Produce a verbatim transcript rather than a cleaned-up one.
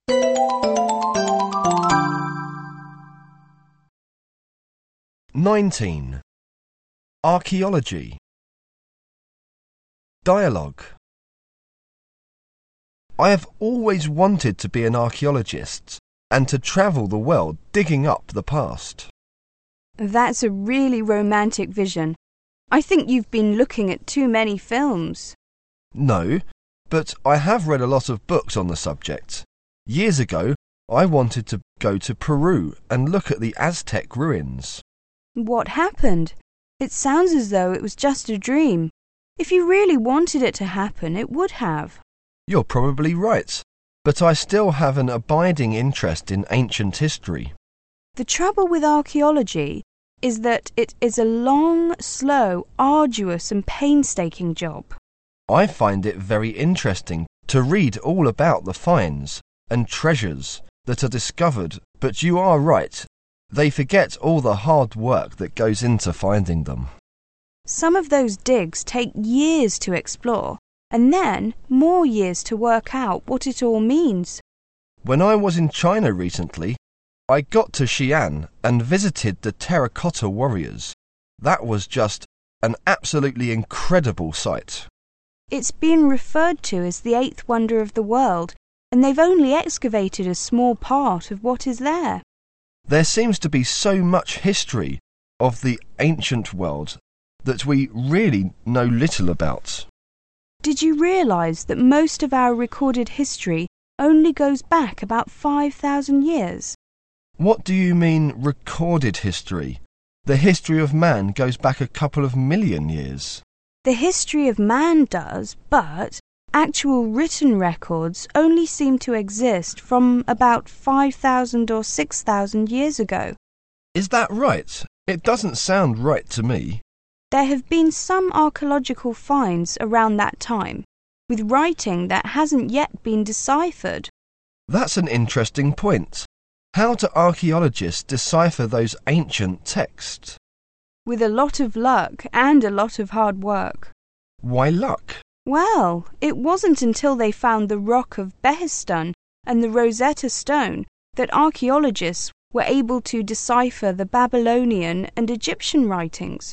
nineteen. Archaeology. Dialogue. I have always wanted to be an archaeologist and to travel the world digging up the past. That's a really romantic vision. I think you've been looking at too many films. No, but I have read a lot of books on the subject. Years ago, I wanted to go to Peru and look at the Aztec ruins. What happened? It sounds as though it was just a dream. If you really wanted it to happen, it would have. You're probably right, but I still have an abiding interest in ancient history. The trouble with archaeology is that it is a long, slow, arduous and painstaking job. I find it very interesting to read all about the finds and treasures that are discovered, but you are right, they forget all the hard work that goes into finding them. Some of those digs take years to explore, and then more years to work out what it all means. When I was in China recently, I got to Xi'an and visited the terracotta warriors. That was just an absolutely incredible sight. It's been referred to as the eighth wonder of the world, and they've only excavated a small part of what is there. There seems to be so much history of the ancient world that we really know little about. Did you realise that most of our recorded history only goes back about five thousand years? What do you mean, recorded history? The history of man goes back a couple of million years. The history of man does, but actual written records only seem to exist from about five thousand or six thousand years ago. Is that right? It doesn't sound right to me. There have been some archaeological finds around that time, with writing that hasn't yet been deciphered. That's an interesting point. How do archaeologists decipher those ancient texts? With a lot of luck and a lot of hard work. Why luck? Well, it wasn't until they found the rock of Behistun and the Rosetta Stone that archaeologists were able to decipher the Babylonian and Egyptian writings.